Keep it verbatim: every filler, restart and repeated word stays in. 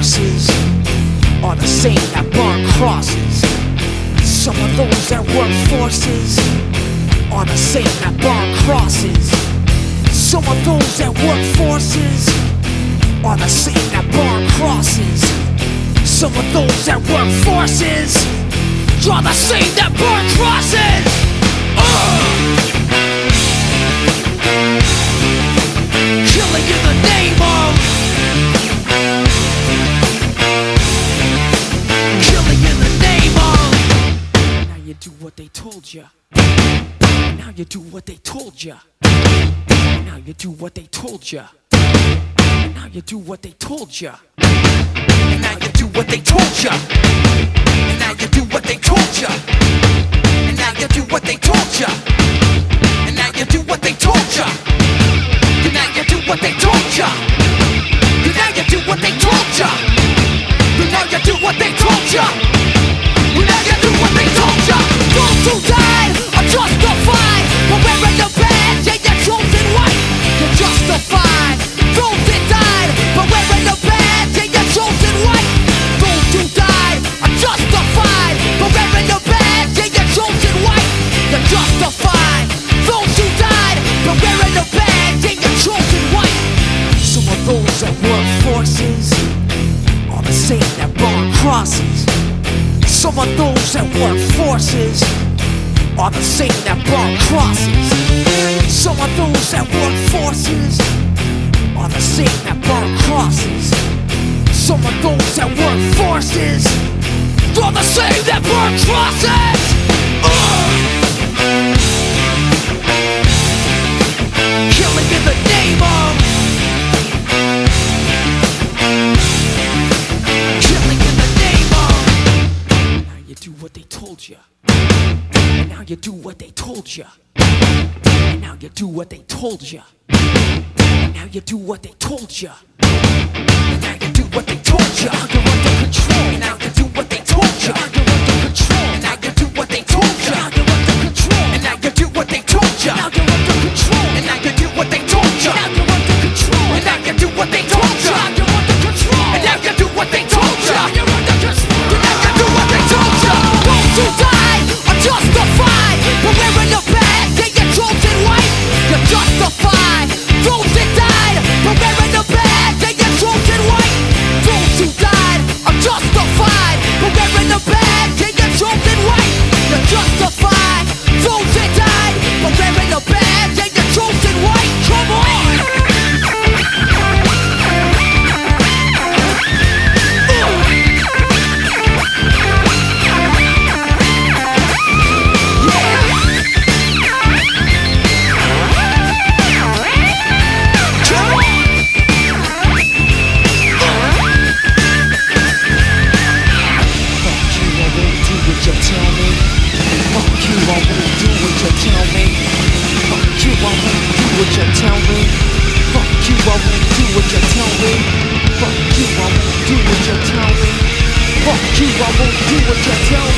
forces are the same that burn crosses. Some of those that work forces are the same that burn crosses. Some of those that work forces are the same that burn crosses. Some of those that work forces are the same that burn crosses. Uh! Killing in the name of Killing in the name of. Now you do what they told ya. Now you do what they told ya. Now you do what they told ya. Now you do what they told ya. Now you do what they told ya. Now you do what they told ya. And now you do what they told ya. And now you do what they told ya. And now you do what they told ya. And now you do what they told ya. And now you do what they told ya. And now you do what they told ya. Those who died are justified for wearing the badge and you're chosen white. You're justified. Those that died for wearing the badge and you're chosen white. Those who died are justified for wearing the badge and you're chosen white. You're justified. Those who died for wearing the badge and you're chosen white. Some of those that work forces are the same that burn crosses. Some of those that work forces are the same that burn crosses. Some of those that work forces are the same that burn crosses. Some of those that work forces are the same that burn crosses. Uh! Killing in the name of Killing in the name of. Now you do what they told ya. And now you do what they told ya. And now you do what they told ya. And now you do what they told ya. And now you do what they told ya. You're under control. And now you do what they told ya. You're under control. And now you do what they told ya. You're under control. And now you do what they told ya. Now you're under control. And now you do what they told ya. Now you're under control. And now you do what they told ya. You're under control. And now you do what they told ya. You're under control. And now you do what they told ya. Those who died are justified for wearing the badge and you're chosen white. You're justified. Those that died for wearing the badge and you're chosen white. Those who died are justified for wearing the badge and you're chosen white. You're justified. Those that died for wearing the badge and you're chosen white. Come on! What you tell me? Fuck you, I won't do what you tell me. Fuck you, I won't do what you tell me. Fuck you, I won't do what you tell me.